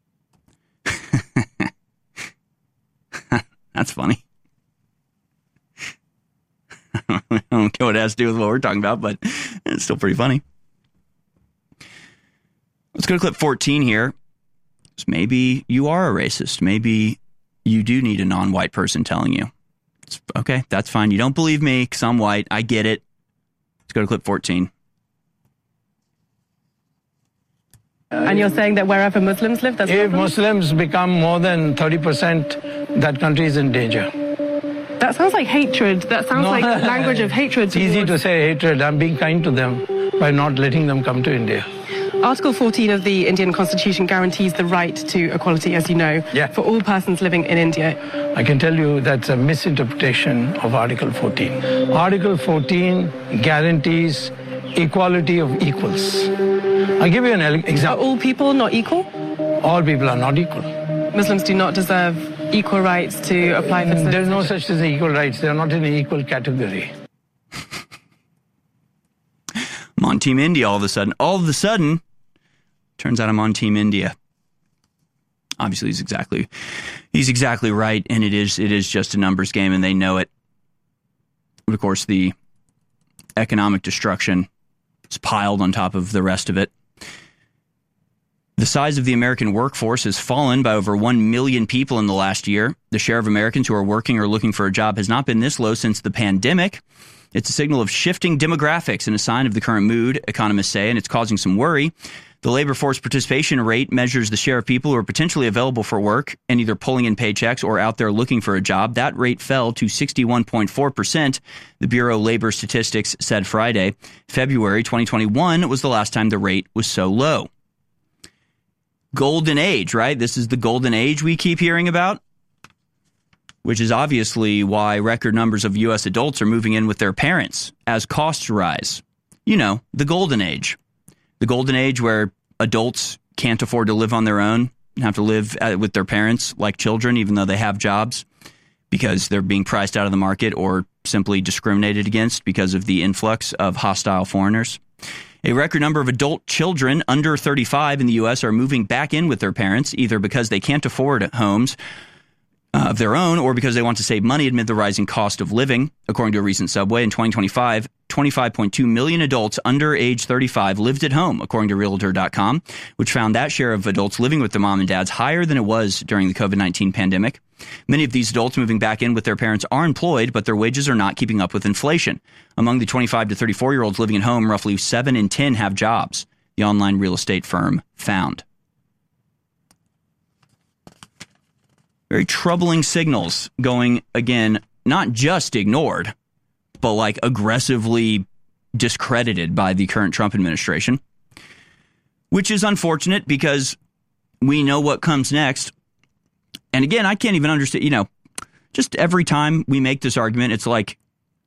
Speaker 1: That's funny. I don't care what it has to do with what we're talking about, but it's still pretty funny. Let's go to clip fourteen here. So maybe you are a racist. Maybe you do need a non-white person telling you. It's, okay, that's fine. You don't believe me because I'm white. I get it. Let's go to clip fourteen.
Speaker 17: And you're saying that wherever Muslims live, that's
Speaker 18: if Muslims become more than thirty percent, that country is in danger.
Speaker 17: That sounds like hatred. That sounds
Speaker 18: No.
Speaker 17: like language of hatred.
Speaker 18: It's easy to say hatred. I'm being kind to them by not letting them come to India.
Speaker 17: Article fourteen of the Indian Constitution guarantees the right to equality, as you know,
Speaker 18: Yeah.
Speaker 17: for all persons living in India.
Speaker 18: I can tell you that's a misinterpretation of Article fourteen. Article fourteen guarantees equality of equals. I'll give you an example.
Speaker 17: Are all people not equal?
Speaker 18: All people are not equal.
Speaker 17: Muslims do not deserve equal rights to apply for citizenship.
Speaker 18: There's no such thing as equal rights. They're not in an equal category.
Speaker 1: I'm on Team India all of a sudden. All of a sudden, turns out I'm on Team India. Obviously, he's exactly he's exactly right, and it is it is just a numbers game, and they know it. But of course, the economic destruction is piled on top of the rest of it. The size of the American workforce has fallen by over one million people in the last year. The share of Americans who are working or looking for a job has not been this low since the pandemic. It's a signal of shifting demographics and a sign of the current mood, economists say, and it's causing some worry. The labor force participation rate measures the share of people who are potentially available for work and either pulling in paychecks or out there looking for a job. That rate fell to sixty-one point four percent, the Bureau of Labor Statistics said Friday. February twenty twenty-one was the last time the rate was so low. Golden age, right? This is the golden age we keep hearing about, which is obviously why record numbers of U S adults are moving in with their parents as costs rise. You know, the golden age. The golden age where adults can't afford to live on their own and have to live with their parents like children, even though they have jobs, because they're being priced out of the market or simply discriminated against because of the influx of hostile foreigners. A record number of adult children under thirty-five in the U S are moving back in with their parents, either because they can't afford homes uh, of their own or because they want to save money amid the rising cost of living. According to a recent survey, in twenty twenty-five, twenty-five point two million adults under age thirty-five lived at home, according to Realtor dot com, which found that share of adults living with their mom and dads higher than it was during the COVID nineteen pandemic. Many of these adults moving back in with their parents are employed, but their wages are not keeping up with inflation. Among the twenty-five to thirty-four-year-olds living at home, roughly seven in ten have jobs, the online real estate firm found. Very troubling signals going, again, not just ignored, but like aggressively discredited by the current Trump administration, which is unfortunate because we know what comes next. And again, I can't even understand, you know, just every time we make this argument, it's like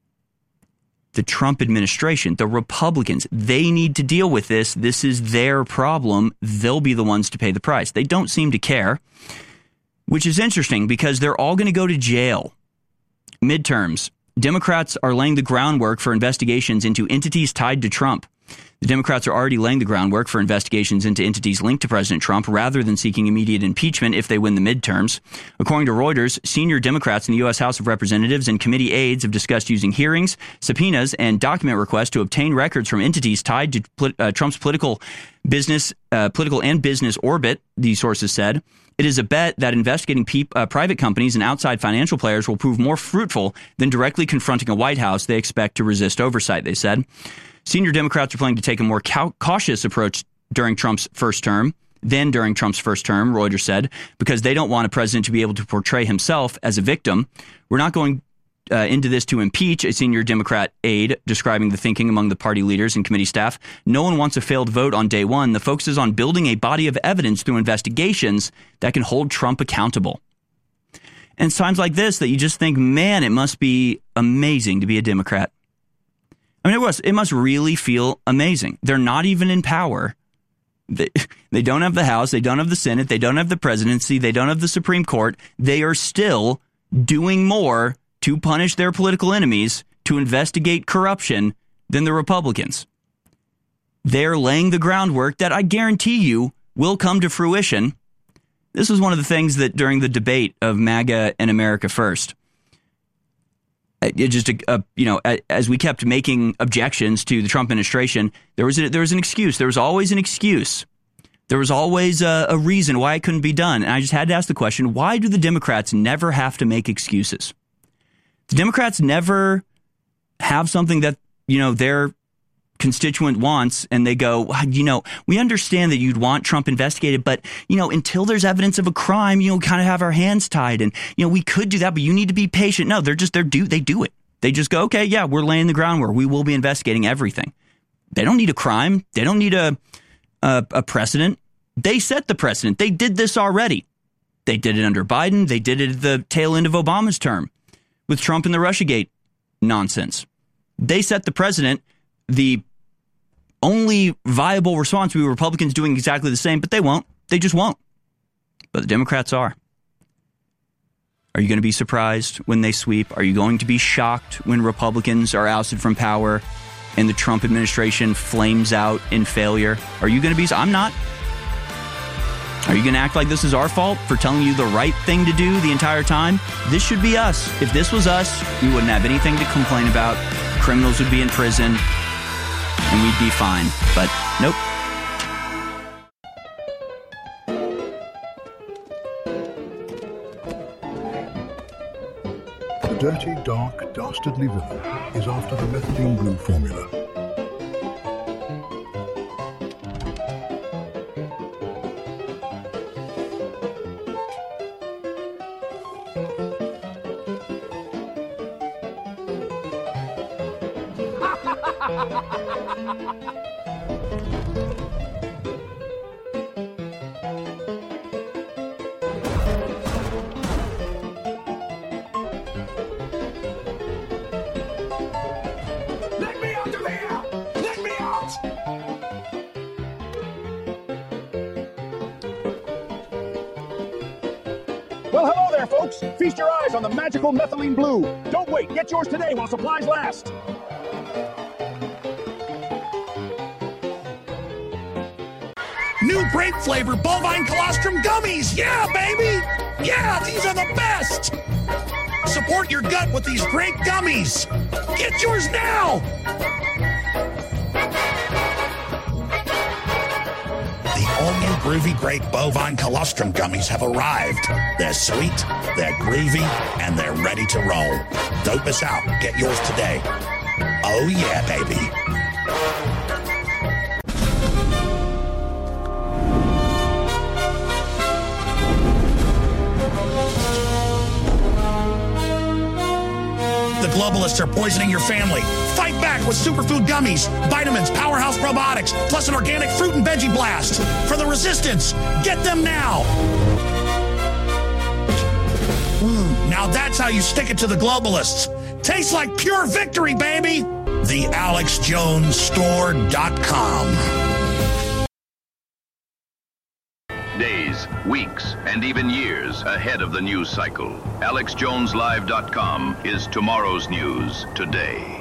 Speaker 1: the Trump administration, the Republicans, they need to deal with this. This is their problem. They'll be the ones to pay the price. They don't seem to care, which is interesting because they're all going to go to jail. Midterms. Democrats are laying the groundwork for investigations into entities tied to Trump. The Democrats are already laying the groundwork for investigations into entities linked to President Trump rather than seeking immediate impeachment if they win the midterms. According to Reuters, senior Democrats in the U S House of Representatives and committee aides have discussed using hearings, subpoenas, and document requests to obtain records from entities tied to uh, Trump's political business, uh, political and business orbit, these sources said. It is a bet that investigating pe- uh, private companies and outside financial players will prove more fruitful than directly confronting a White House they expect to resist oversight, they said. Senior Democrats are planning to take a more cau- cautious approach during Trump's first term than during Trump's first term, Reuters said, because they don't want a president to be able to portray himself as a victim. We're not going uh, into this to impeach, a senior Democrat aide describing the thinking among the party leaders and committee staff. No one wants a failed vote on day one. The focus is on building a body of evidence through investigations that can hold Trump accountable. And it's times like this that you just think, man, it must be amazing to be a Democrat. I mean, it was. It must really feel amazing. They're not even in power. They, they don't have the House. They don't have the Senate. They don't have the presidency. They don't have the Supreme Court. They are still doing more to punish their political enemies, to investigate corruption, than the Republicans. They're laying the groundwork that I guarantee you will come to fruition. This was one of the things that during the debate of MAGA and America First, It just, uh, you know, as we kept making objections to the Trump administration, there was a, there was an excuse. There was always an excuse. There was always a, a reason why it couldn't be done. And I just had to ask the question, why do the Democrats never have to make excuses? The Democrats never have something that, you know, their constituent wants, and they go, well, you know, we understand that you'd want Trump investigated, but, you know, until there's evidence of a crime, you know, kind of have our hands tied, and, you know, we could do that, but you need to be patient. No, they're just, they're do, they do it. They just go, okay, yeah, we're laying the groundwork. We will be investigating everything. They don't need a crime. They don't need a, a, a precedent. They set the precedent. They did this already. They did it under Biden. They did it at the tail end of Obama's term with Trump and the Russiagate nonsense. They set the precedent. The only viable response would be Republicans doing exactly the same, but they won't. They just won't. But the Democrats are. Are you going to be surprised when they sweep? Are you going to be shocked when Republicans are ousted from power and the Trump administration flames out in failure? Are you going to be? I'm not. Are you going to act like this is our fault for telling you the right thing to do the entire time? This should be us. If this was us, we wouldn't have anything to complain about. Criminals would be in prison. And we'd be fine. But nope.
Speaker 19: The dirty, dark, dastardly villain is after the methylene blue formula.
Speaker 20: Well, hello there, folks. Feast your eyes on the magical methylene blue. Don't wait. Get yours today while supplies last.
Speaker 21: New grape flavor bovine colostrum gummies. Yeah, baby. Yeah, these are the best. Support your gut with these great gummies. Get yours now. The all-new Groovy Grape Bovine Colostrum Gummies have arrived. They're sweet, they're groovy, and they're ready to roll. Don't miss out. Get yours today. Oh yeah, baby. The globalists are poisoning your family. Fight back with superfood gummies, vitamins, powerhouse probiotics, plus an organic fruit and veggie blast. For the resistance, get them now. Mm, Now that's how you stick it to the globalists. Tastes like pure victory, baby. the alex jones store dot com.
Speaker 11: Days, weeks, and even years ahead of the news cycle. alex jones live dot com is tomorrow's news today.